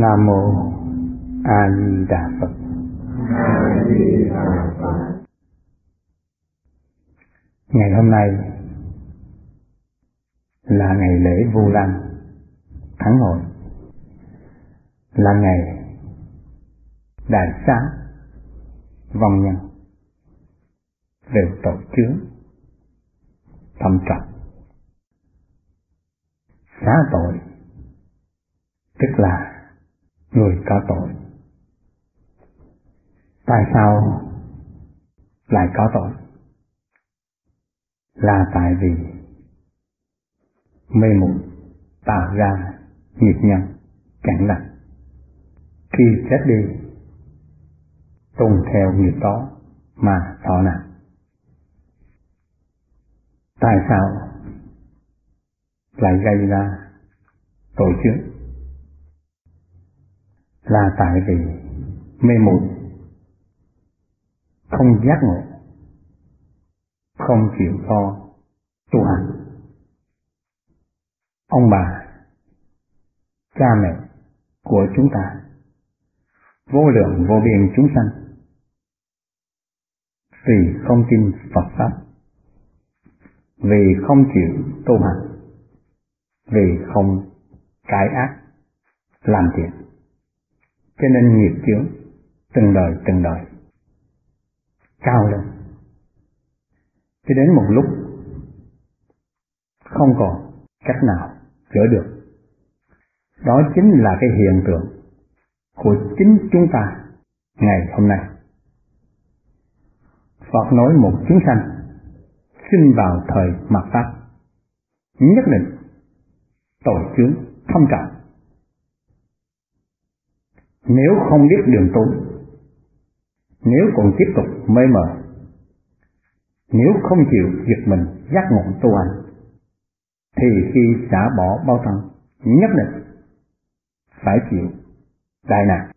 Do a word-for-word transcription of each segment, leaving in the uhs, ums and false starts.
Nam mô A Di Đà Phật. A Di Đà Phật. Ngày hôm nay là ngày lễ Vu Lan Thắng Hội, là ngày đại xá vong nhân về tội chướng thâm trầm. Xá tội tức là người có tội. Tại sao lại có tội? Là tại vì mê muội tạo ra nghiệp nhân chẳng lành. Khi chết đi tuân theo nghiệp đó mà thọ nạn. Tại sao lại gây ra tội chướng? Là tại vì mê muội, không giác ngộ, không chịu lo tu hành. Ông bà, cha mẹ của chúng ta, vô lượng vô biên chúng sanh, vì không tin Phật pháp, vì không chịu tu hành, vì không cải ác làm thiện, cho nên nghiệp chướng từng đời từng đời cao lên, cho đến một lúc không còn cách nào chữa được. Đó chính là cái hiện tượng của chính chúng ta ngày hôm nay. Phật nói một chúng sanh sinh vào thời mạt Pháp, nhất định tội chướng thâm trọng. Nếu không biết đường tu, nếu còn tiếp tục mê mờ, nếu không chịu việc mình giác ngộ tu hành, thì khi xả bỏ bao thân nhất định phải chịu đại nạn.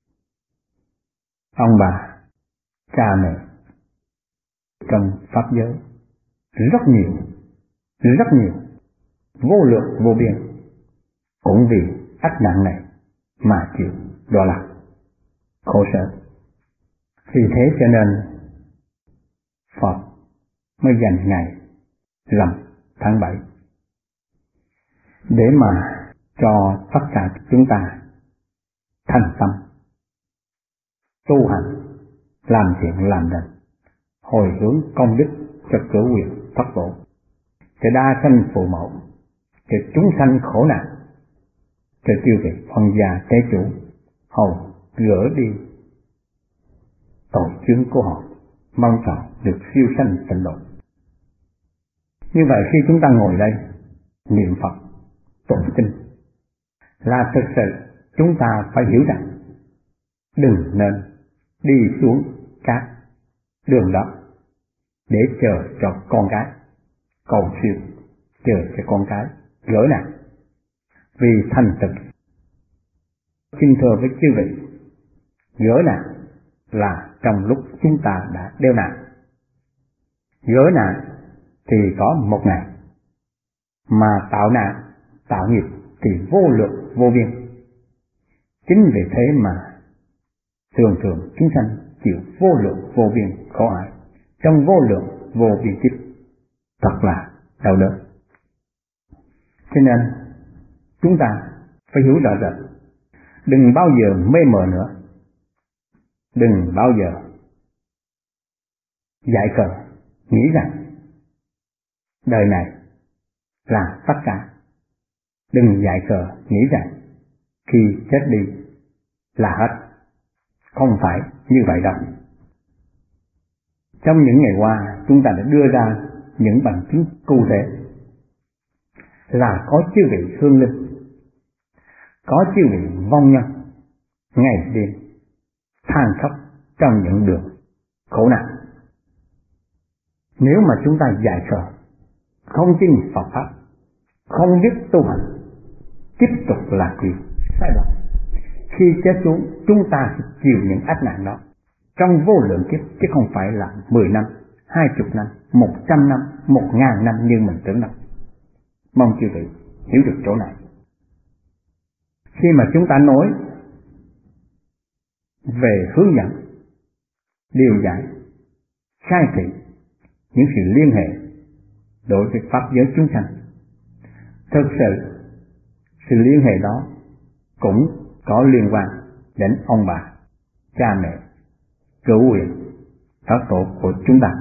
Ông bà, cha mẹ trong pháp giới rất nhiều, rất nhiều, vô lượng vô biên, cũng vì ách nạn này mà chịu đọa lạc khổ sở. Vì thế cho nên Phật mới dành ngày rằm tháng bảy để mà cho tất cả chúng ta thành tâm tu hành, làm thiện làm lành, hồi hướng công đức cho cửu quyền Phật tổ, cho đa sanh phụ mẫu, cho chúng sanh khổ nạn, cho chư vị phân gia tế chủ hầu gỡ đi tội chướng của họ, mong cầu được siêu sanh tịnh độ. Như vậy khi chúng ta ngồi đây niệm Phật tụng kinh, là thực sự chúng ta phải hiểu rằng đừng nên đi xuống các đường đó để chờ cho con cái cầu siêu, chờ cho con cái gỡ nạn. Vì thành thực xin thưa với chư vị, gỡ nạn là trong lúc chúng ta đã đeo nạn. Gỡ nạn thì có một ngày, mà tạo nạn, tạo nghiệp thì vô lượng vô biên. Chính vì thế mà thường thường chúng sanh chịu vô lượng vô biên khổ ải trong vô lượng vô biên kiếp, thật là đau đớn. Cho nên chúng ta phải hiểu rõ rệt, đừng bao giờ mê mờ nữa, đừng bao giờ dại khờ nghĩ rằng đời này là tất cả. Đừng dại khờ nghĩ rằng khi chết đi là hết. Không phải như vậy đâu. Trong những ngày qua chúng ta đã đưa ra những bằng chứng cụ thể là có chư vị hương linh, có chư vị vong nhân ngày đêm than khóc trong những đường khổ nạn. Nếu mà chúng ta dại khờ, không tin Phật pháp, không biết tu hành, tiếp tục là chuyện sai lầm, khi chết xuống chúng ta sẽ chịu những ách nạn đó trong vô lượng kiếp, chứ không phải là mười năm, hai chục năm, một trăm năm, một ngàn năm như mình tưởng đâu. Mong chư vị hiểu được chỗ này. Khi mà chúng ta nói về hướng dẫn, điều giải, khai thị những sự liên hệ đối với pháp giới chúng sanh. Thực sự sự liên hệ đó cũng có liên quan đến ông bà, cha mẹ, cửu huyền, thất tổ của chúng ta.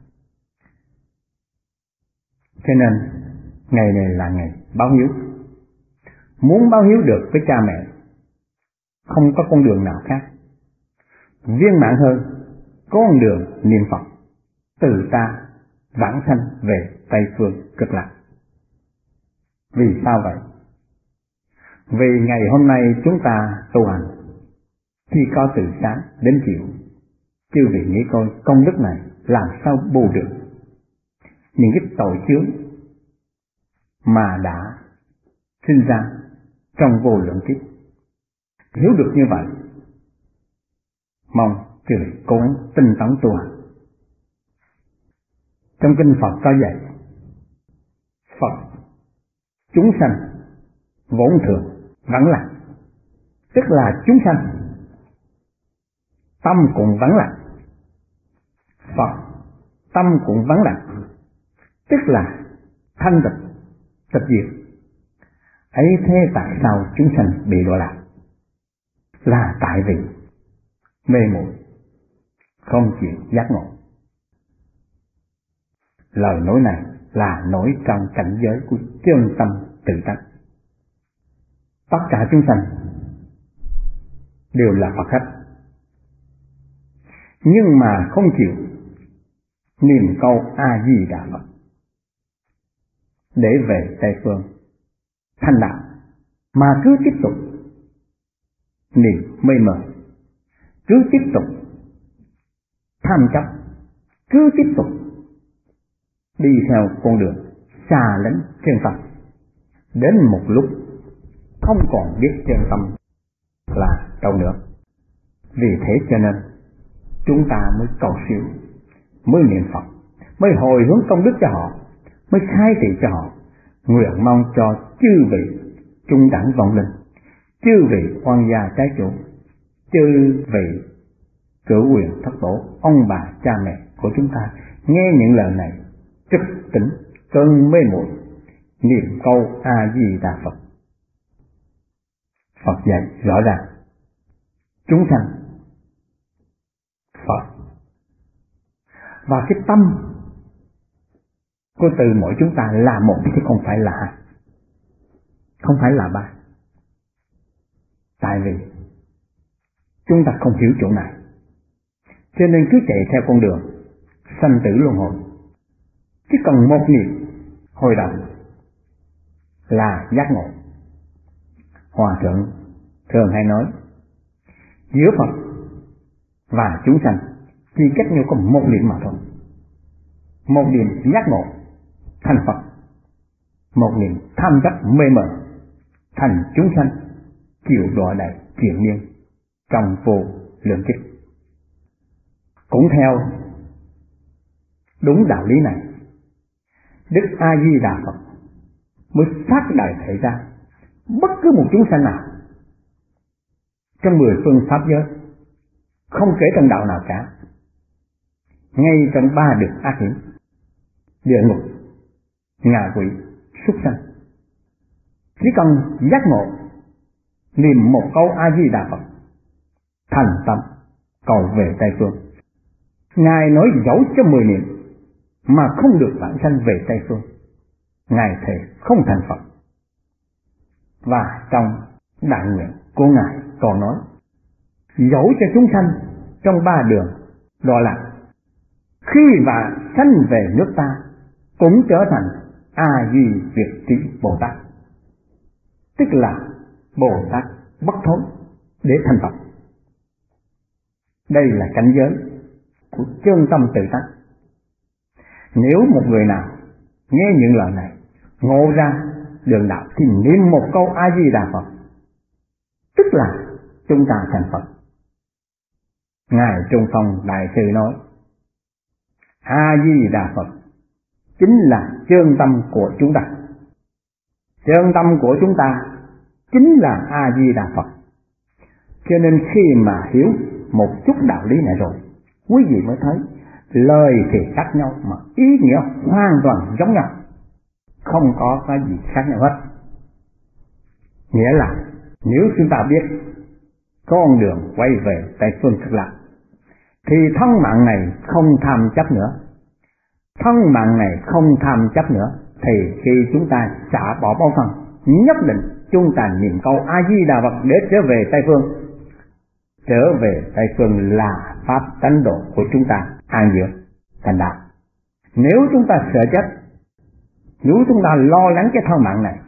Cho nên ngày này là ngày báo hiếu. Muốn báo hiếu được với cha mẹ, không có con đường nào khác viên mãn hơn con đường niệm Phật từ ta vãng sanh về Tây phương Cực Lạc. Vì sao vậy? Vì ngày hôm nay chúng ta tu hành, khi có từ sáng đến chiều, chư vị nghĩ coi công đức này làm sao bù được những cái tội chướng mà đã sinh ra trong vô lượng kiếp. Hiểu được như vậy, mong chư vị cũng tinh tấn tu hành. Trong kinh Phật có dạy, Phật chúng sanh vốn thường vắng lặng, tức là chúng sanh tâm cũng vắng lặng. Phật tâm cũng vắng lặng, tức là thanh tịnh, tịch diệt. Ấy thế tại sao chúng sanh bị đọa lạc? Là tại vì mê muội, không chịu giác ngộ. Lời nói này là nói trong cảnh giới của chân tâm tự tánh. Tất cả chúng sanh đều là Phật hết, nhưng mà không chịu niệm câu A Di Đà Phật để về Tây phương thanh đạo, mà cứ tiếp tục niệm mê mờ, cứ tiếp tục tham chấp, cứ tiếp tục đi theo con đường xa lánh chân tâm. Đến một lúc không còn biết chân tâm là đâu nữa. Vì thế cho nên chúng ta mới cầu siêu, mới niệm Phật, mới hồi hướng công đức cho họ, mới khai thị cho họ, nguyện mong cho chư vị trung đẳng vọng linh, chư vị oan gia trái chủ, chư vị cửu huyền thất tổ, ông bà cha mẹ của chúng ta nghe những lời này trực tỉnh cơn mê muội, niệm câu A Di Đà Phật. Phật dạy rõ ràng, chúng sanh Phật, và cái tâm của từ mỗi chúng ta là một chứ không phải là hai, không phải là ba. Tại vì chúng ta không hiểu chỗ này, cho nên cứ chạy theo con đường sanh tử luân hồi. Chỉ cần một niệm hồi đầu là giác ngộ. Hòa thượng thường hay nói, giữa Phật và chúng sanh chỉ cách nhau có một niệm mà thôi. Một niệm giác ngộ thành Phật, một niệm tham chấp mê mờ thành chúng sanh chịu đọa đầy triền miên trong vô lượng kiếp. Cũng theo đúng đạo lý này, Đức A Di Đà Phật mới phát đại thể ra bất cứ một chúng sanh nào trong mười phương pháp giới, không kể trong đạo nào cả, ngay trong ba đường ác hiểm, địa ngục, ngạ quỷ, súc sanh, chỉ cần giác ngộ niệm một câu A Di Đà Phật, thành tâm cầu về Tây phương. Ngài nói dẫu cho mười niệm mà không được vãng sanh về Tây phương, Ngài thề không thành Phật. Và trong đại nguyện của Ngài còn nói, dẫu cho chúng sanh trong ba đường đọa lạc, khi mà sanh về nước ta cũng trở thành A Di Việt Trí Bồ Tát, tức là Bồ Tát bất thối để thành Phật. Đây là cảnh giới của chân tâm tự tánh. Nếu một người nào nghe những lời này, ngộ ra đường đạo thì niệm một câu A Di Đà Phật, tức là chúng ta thành Phật. Ngài Trung Phong Đại Sư nói, A Di Đà Phật chính là chân tâm của chúng ta. Chân tâm của chúng ta chính là A Di Đà Phật. Cho nên khi mà hiểu một chút đạo lý này rồi, quý vị mới thấy lời thì khác nhau mà ý nghĩa hoàn toàn giống nhau, không có cái gì khác nhau hết. Nghĩa là nếu chúng ta biết con đường quay về Tây Phương Cực Lạc thì thân mạng này không tham chấp nữa. Thân mạng này không tham chấp nữa thì khi chúng ta xả bỏ báo thân, nhất định chúng ta niệm câu A Di Đà Phật để trở về Tây Phương. Trở về Tây Phương là pháp tánh độ của chúng ta an dưỡng thành đạo. Nếu chúng ta sợ chết, nếu chúng ta lo lắng cái thân mạng này,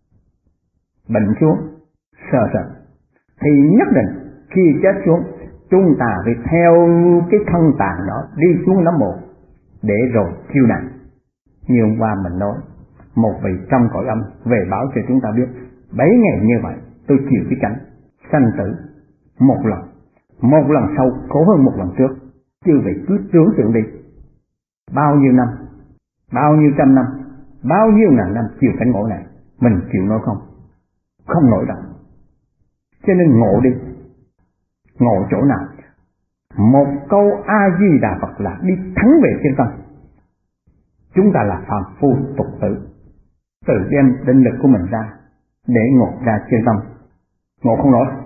bệnh xuống, sợ sợ, thì nhất định khi chết xuống, chúng ta phải theo cái thân tàn đó đi xuống nấm mộ để rồi thiêu nặng. Như hôm qua mình nói, một vị trong cõi âm về báo cho chúng ta biết, bảy ngày như vậy tôi chịu cái cảnh sanh tử một lần, một lần sau khổ hơn một lần trước. Chư vị cứ tưởng tượng đi, bao nhiêu năm, bao nhiêu trăm năm, bao nhiêu ngàn năm chịu cảnh ngộ này, mình chịu nổi không? Không nổi đâu. Cho nên ngộ đi. Ngộ chỗ nào? Một câu A Di Đà Phật là đi thắng về chân tâm. Chúng ta là phàm phu tục tử, tự đem định lực của mình ra để ngộ ra chân tâm, ngộ không nổi.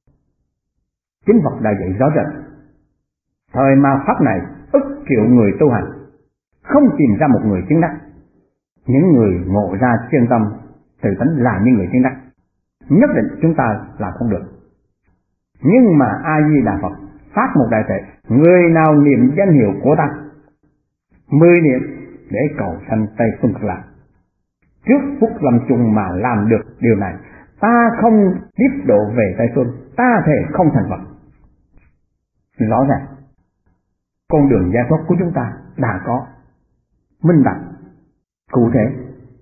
Chính Phật đã dạy rõ rệt, thời ma pháp này ức triệu người tu hành, không tìm ra một người chứng đắc. Những người ngộ ra chân tâm tự tánh là những người chứng đắc. Nhất định chúng ta làm không được. Nhưng mà A Di Đà Phật phát một đại thể, người nào niệm danh hiệu của ta mười niệm để cầu sanh Tây Phương Cực Lạc, trước phút lâm chung mà làm được điều này, ta không tiếp độ về Tây Phương, ta thề không thành Phật. Rõ ràng con đường giải thoát của chúng ta đã có minh bạch cụ thể.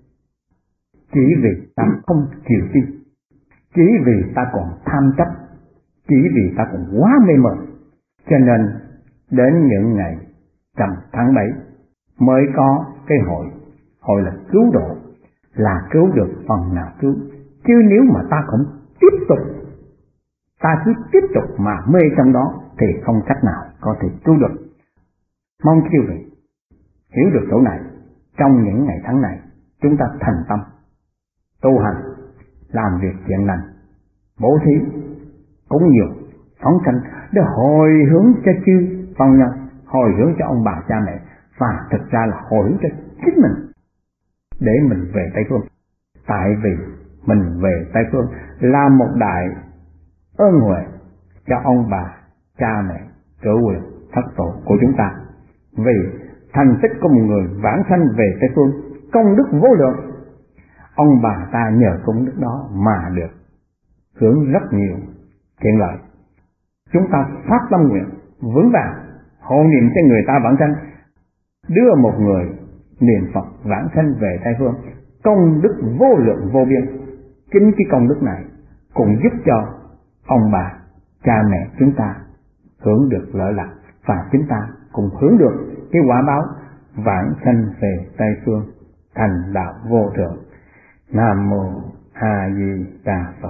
Chỉ vì ta không chịu tin, chỉ vì ta còn tham chấp, chỉ vì ta còn quá mê mờ, cho nên đến những ngày rằm tháng bảy mới có cái hội, hội là cứu độ, là cứu được phần nào cứu. Chứ nếu mà ta không tiếp tục, ta cứ tiếp tục mà mê trong đó thì không cách nào có thể cứu được. Mong quý vị hiểu được chỗ này. Trong những ngày tháng này, chúng ta thành tâm tu hành, làm việc thiện lành, bố thí, cúng dường, phóng sanh để hồi hướng cho chư phong nhân, hồi hướng cho ông bà cha mẹ, và thực ra là hồi hướng cho chính mình để mình về Tây Phương. Tại vì mình về Tây Phương là một đại ơn huệ cho ông bà cha mẹ cửu quyền thất tổ của chúng ta. Vì thành tích của một người vãng sanh về Tây Phương công đức vô lượng, ông bà ta nhờ công đức đó mà được hưởng rất nhiều thiện lợi. Chúng ta phát tâm nguyện vững vàng hộ niệm cho người ta vãng sanh, đưa một người niệm Phật vãng sanh về Tây Phương, công đức vô lượng vô biên. Chính cái công đức này cũng giúp cho ông bà cha mẹ chúng ta hưởng được lợi lạc, và chúng ta cùng hưởng được cái quả báo vãng sanh về Tây Phương thành đạo vô thượng. Nam mô A Di Đà Phật.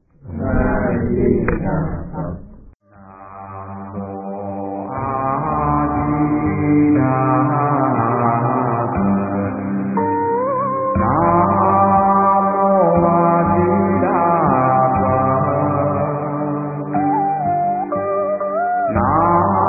A Di Đà Phật. Nam mô A Di Đà Phật. Nam mô A Di Đà Phật. Nam